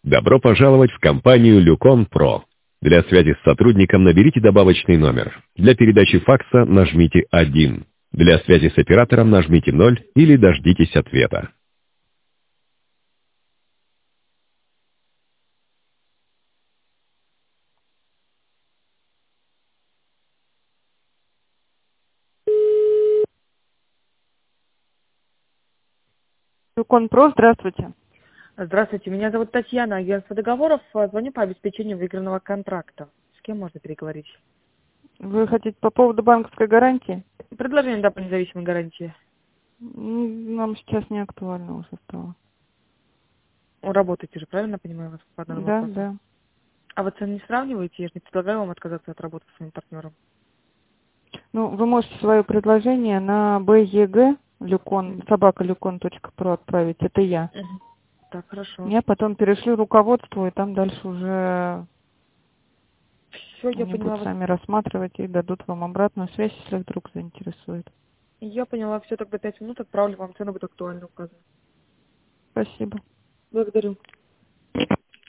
Добро пожаловать в компанию Люкон Про. Для связи с сотрудником наберите добавочный номер. Для передачи факса нажмите 1. Для связи с оператором нажмите 0 или дождитесь ответа. Люкон Про, здравствуйте. Здравствуйте, меня зовут Татьяна, агентство договоров. Звоню по обеспечению выигранного контракта. С кем можно переговорить? Вы хотите по поводу банковской гарантии? Предложение, да, по независимой гарантии. Нам сейчас не актуально уже стало. Работаете же, правильно понимаю вас по данному Да, вопросу? да. А вы цены не сравниваете? Я же не предлагаю вам отказаться от работы с своим партнером. Ну, вы можете свое предложение на BEG, собакалюкон.про отправить. Это я. Мгм. Так, хорошо. Я потом перешлю руководству, и там дальше уже Все, я они поняла будут вас. сами рассматривать и дадут вам обратную связь, если вдруг заинтересует. Я поняла, все, тогда 5 минут отправлю вам, цены будут актуально указаны. Спасибо. Благодарю.